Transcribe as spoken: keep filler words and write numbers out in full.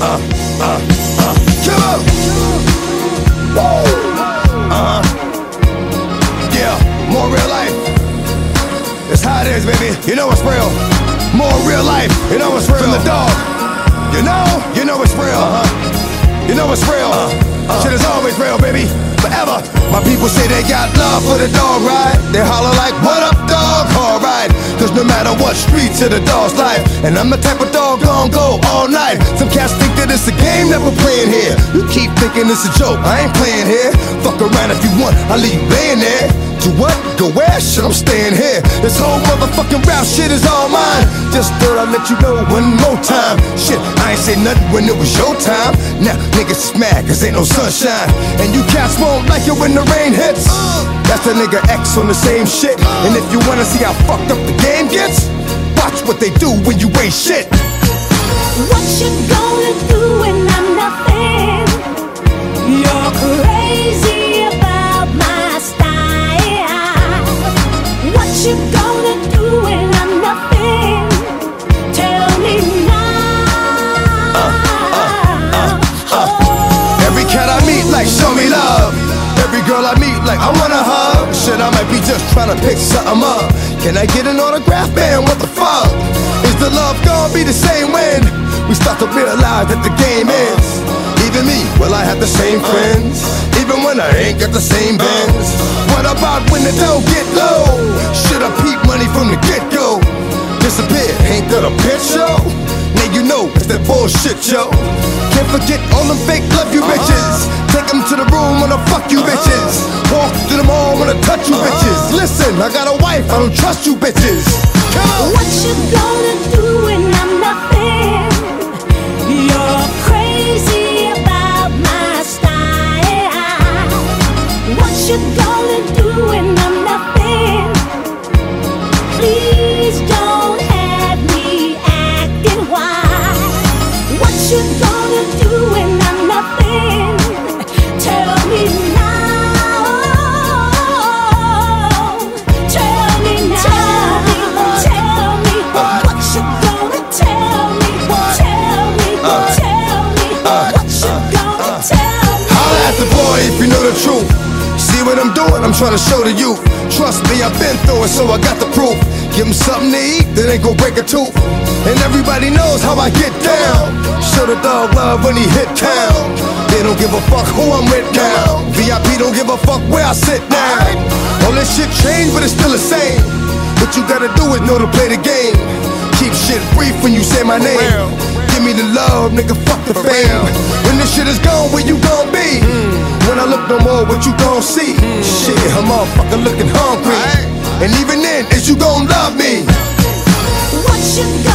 uh, uh, uh. Come on. Woo. Uh-huh. Yeah, more real life. It's how it is, baby. You know it's real. More real life. You know it's real. From the dog. You know, you know it's real. Uh-huh. You know it's real. Uh, uh. Shit is always real, baby. Forever. My people say they got love for the dog ride. They holler like, what up, dog? Alright. Cause no matter what, streets to the dog's life. And I'm the type of dog gon' go all night. Some cats think that it's a game that we're playing here. You keep thinking it's a joke, I ain't playing here. Fuck around if you want, I'll leave you laying there. Do what? Go where? Shit, I'm staying here. This whole motherfucking rap shit is all mine. Just thought I'd let you know one more time. Shit, I ain't say nothing when it was your time. Now niggas is mad cause ain't no sunshine. And you cats won't like it when the rain hits. That's the nigga X on the same shit. And if you wanna see how fucked up the game gets, watch what they do when you ain't shit. What you gonna do when I'm nothing? You're crazy about my style. What you gonna do when I'm nothing? Tell me now. uh, uh, uh, uh. Every cat I meet like show me love. Every girl I meet like I wanna hug. Shit, I might be just trying to pick something up. Can I get an autograph, man? What the fuck? Is the love gonna be the same when we start to realize that the game is? Even me, will I have the same friends? Even when I ain't got the same Benz? What about when the dough get low? Should I peep money from the get-go? Disappear, ain't that a bitch show? Now you know it's that bullshit, yo. Can't forget all them fake love you bitches. Take them to the room, wanna fuck you bitches. Walk to the mall, wanna touch you bitches. Listen, I got a wife, I don't trust you bitches. Come on. What you gonna do when I'm nothing? You're crazy about my style. What you gonna do when I'm nothing? Please don't have me acting wild. What you gonna do when I'm nothing? Tell me now. Tell me now. Tell me, tell me. What you gonna tell me? Tell me, tell me. What you gonna tell me? Holla at the boy if you know the truth. See what I'm doing? I'm trying to show to you. Trust me, I've been through it, so I got the proof. Give them something to eat, that ain't gon' break a tooth. And everybody knows how I get down. Show the dog love when he hit town. They don't give a fuck who I'm with now. V I P don't give a fuck where I sit down. All this shit changed, but it's still the same. What you gotta do is know to play the game. Keep shit brief when you say my name. Give me the love, nigga, fuck the fame. When this shit is gone, where you gon' be? When I look no more, what you gon' see? Shit, I'm motherfucker looking hungry. And even then, is you gon' love me? What you